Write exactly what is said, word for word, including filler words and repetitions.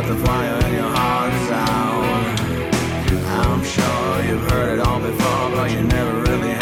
let the fire in your heart is out. I'm sure you've heard it all before, but you never really